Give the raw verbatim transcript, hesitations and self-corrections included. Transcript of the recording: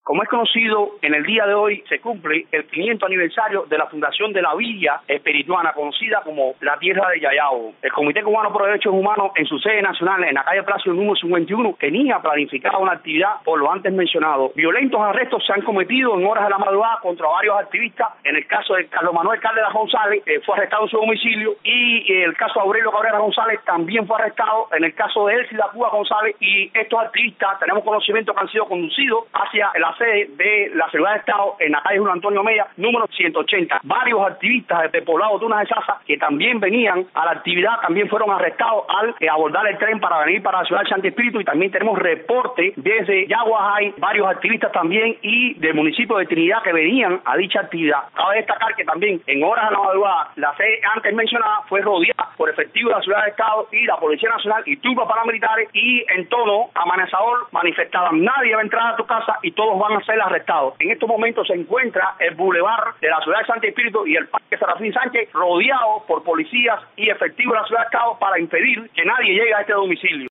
Como es conocido, en el día de hoy se cumple el quinientos aniversario de la fundación de la Villa Espirituana, conocida como la Tierra de Yayao. El Comité Cubano por Derechos Humanos, en su sede nacional, en la calle Plácido número cincuenta y uno, tenía planificada una actividad por lo antes mencionado. Violentos arrestos se han cometido en horas de la madrugada contra varios activistas. En el caso de Carlos Manuel Cárdenas González, eh, fue arrestado en su domicilio, y eh, el caso de Aurelio Cabrera González también fue arrestado. En el caso de Elcida Cuba González, y estos activistas tenemos conocimiento que han sido conducidos hacia la sede de la Seguridad de Estado en la calle Julio Antonio Mella, número ciento ochenta. Varios activistas de Poblado Tunas de Sasa, que también venían a la actividad, también fueron arrestados al eh, abordar el tren para venir para la ciudad de Santo Espíritu. Y también tenemos reporte desde Yaguajay, varios activistas también, y del municipio de Trinidad, que venían a dicha actividad. Cabe destacar que también en horas de la madrugada la sede antes mencionada fue rodeada por efectivos de la Ciudad de Estado y la Policía Nacional y turcos paramilitares, y en tono amenazador manifestaban: nadie va a entrar a tu casa y todos van a ser arrestados. En estos momentos se encuentra el bulevar de la ciudad de Santo Espíritu y el Parque Serafín Sánchez rodeado por policías y efectivos de la Ciudad de Estado para impedir que nadie llegue a este domicilio.